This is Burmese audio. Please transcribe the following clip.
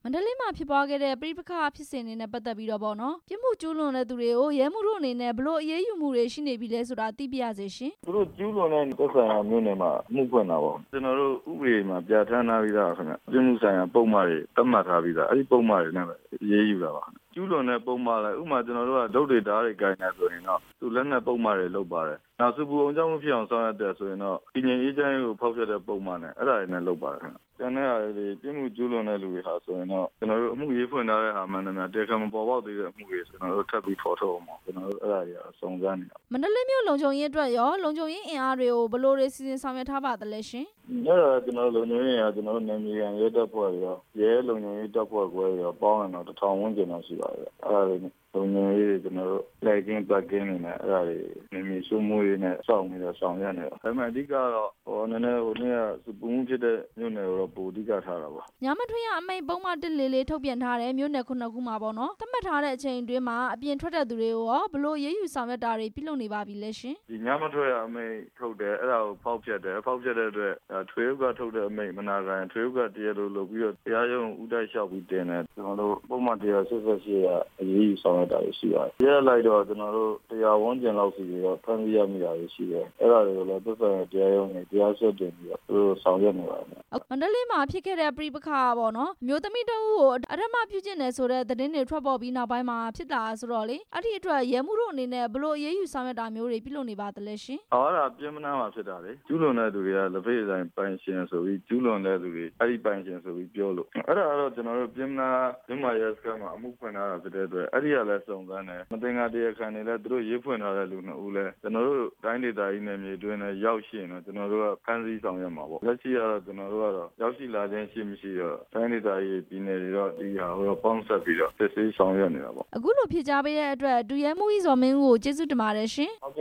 မန္တလေးမှာဖြစ်ပွားခဲ့တဲ့ပဋိပက္ခဖြစ်စဉ်တွေနဲ့ပတ်သက်ပြီးတော့ပေါ့နော်ပြစ်မှုကျူးလွန်တဲ့သူတွေကိုရဲမှုတို့အနေနဲ့ဘလို့အရေးယူမှုတွေရှိနေပြီလဲဆိုတာသိပြရစေရှင်သူတို့ကျူးလွန်တဲ့သက်ဆိုင်ရာမြို့နယ်မှာမှုဖွင့်တာပေါ့ကျွန်တော်တို့ဥပဒေမှာပြဋ္ဌာန်းထားပြီးသားခင်ဗျပြစ်မှုဆိုင်ရာပုံမှန်တွေသတ်မှတ်ထားပြီးသားအဲ့ဒီပုံမှန်တွေနဲ့ပဲအရေးယူတာပါကျူးလွန်တဲ့ပုံမှန်လည်းဥပမာကျွန်တော်တို့ကဒုတ်တွေဓာတ်တွေကိုင်နေဆိုရင်တော့သူလက်နက်ပုံမှန်တွေလုပ်ပါတယ်နောက်စုပူအောင်ကြောင့်မဖြစ်အောင်ဆောင်ရွက်တဲ့ဆိုရင်တော့ပြည်ငြိမ်အေးချမ်းရေးကိုဖောက်ဖျက်တဲ့ပုံမှန်နဲ့အဲ့ဒါတွေနဲ့လုပ်ပါတယ်ကျန်တဲ့အားတွေပြစ်မှုကျူးလွန်တဲ့လူတွေဟာဆိုရင်တော့ကျွန်တော်တို့အမှုရေးဖွင့်ထားတဲ့ဟာမှန်တယ်များတရားခံမပေါ်ပေါက်သေးတဲ့အမှုတွေကျွန်တော်တို့ထပ်ပြီးဖော်ထုတ်အောင်ပါကျွန်တော်တို့အဲ့ဒါတွေစုံစမ်းနေတာမန္တလေးမြို့လုံခြုံရေးအတွက်ရောလုံခြုံရေးအင်အားတွေကိုဘလို့တွေစီစဉ်ဆောင်ရွက်ထားပါသလဲရှင်အဲ့ဒါကျွန်တော်တို့လုံခြုံရေးအင်အားကျွန်တော်တို့နယ်မြေခံရဲတပ်ဖွဲ့ရောရဲလုံခြုံရေးတပ်ဖွဲ့ခွဲရောပေါင်းရင်တော့1000ဝန်းကျင်တော့ရှိပါတယ်အဲ့ဒါတွေလုံခြုံရေးကျွန်တော်တို့လိုက်ကင်းပတ်ကင်းနေနဲ့အဲ့ဒါတွေနေမြေစုမှုရေးနဲ့စောင့်ပြီးတော့ဆောင်ရွက်နေတော့ဒါပေမဲ့အဓိကတော့နည်းနည်းနေ့ကစပူမှုဖြစ်တဲ့မြို့နယ်ကိုတော့ပိုအဓိကထားတာပေါ့ညမထွေးရအမိန့်ပုံမှန်144ထုတ်ပြန်ထားတဲ့မြို့နယ်9ခုမှာပေါ့နော်သတ်မှတ်ထားတဲ့အချိန်အတွင်းမှာအပြင်ထွက်တဲ့သူတွေကိုရောဘလို့ရေးယူဆောင်ရွက်တာတွေပြုလုပ်နေပါပြီလဲရှင်ဒီညမထွေးရအမိန့်ထုတ်တယ်အဲ့ဒါကိုဖောက်ဖျက်တဲ့အတွက်ထွေးဥကထုတ်တဲ့အမိန့်မနာခံထွေးဥကတရားလိုလုပ်ပြီးတော့တရားရုံးဥတိုက်လျှောက်ပြီးတင်တယ်ကျွန်တော်တို့ပုံမှန်188ကအရေးယူဆောင်ရွက်တာရှိပါတယ်ရဲလိုက်တော့ကျွန်တော်တို့တရားဝန်ကျင်လောက်စီပြီးတော့ဖမ်းဆီးရမိတာရှိတယ်အဲ့ဒါတွေကိုလည်းသက်ဆိုင်တဲ့တရားရုံးနဲ့တရားစွဲတင်ပြီးတော့သူတို့ဆောင်ရွက်နေပါတယ်မန္တလေးမှာဖြစ်ခဲ့တဲ့ပဋိပက္ခပေါ့နော်အမျိုးသမီးတဦးကိုအဓမ္မပြုကျင့်တယ်ဆိုတဲ့သတင်းတွေထွက်ပေါ်ပြီးနောက်ပိုင်းမှာဖြစ်တာဆိုတော့လေအဲ့ဒီအတွက်ရဲမှုတို့အနေနဲ့ဘလို့အရေးယူဆောင်ရွက်တာမျိုးတွေပြုလုပ်နေပါသလဲရှင်အဲ့ဒါပြင်းမနာမှာဖြစ်တာလေကျူးလွန်တဲ့သူတွေကလက်ဖေးဆိုင်ပိုင်ရှင်ဆိုပြီးကျူးလွန်တဲ့သူတွေအဲ့ဒီပိုင်ရှင်ဆိုပြီးပြောလို့အဲ့ဒါကတော့ကျွန်တော်တို့ပြင်းမနာမြန်မာရဲစခန်းမှာအမှုဖွင့်ထားတာဖြစ်တဲ့အတွက်အဲ့ဒီကလည်းစုံစမ်းတယ်မတင်ငါတရားခံတွေလည်းသူတို့ရေးဖွင့်ထားတဲ့လူနှစ်ဦးလည်းကျွန်တော်တို့တိုင်းဒေသကြီးနယ်မြေတွင်းနဲ့ရောက်ရှိရင်တော့ကျွန်တော်တို့ကဖမ်းဆီးဆောင်ရွက်မှာပေါ့လက်ရှိကတော့ကျွန်တော်တို့ကတော့ရောက်ရှိလာခြင်းရှိမရှိတော့တိုင်းဒေသကြီးပြည်နယ်တွေတော့ဒီဟာကိုပေါင်းဆက်ပြီးတော့စစ်ဆေးဆောင်ရွက်နေတာပေါ့အခုလိုဖြေကြားပေးတဲ့အတွက်ဒုရဲမှုကြီးဇော်မင်းကိုကျေးဇူးတင်ပါတယ်ရှင်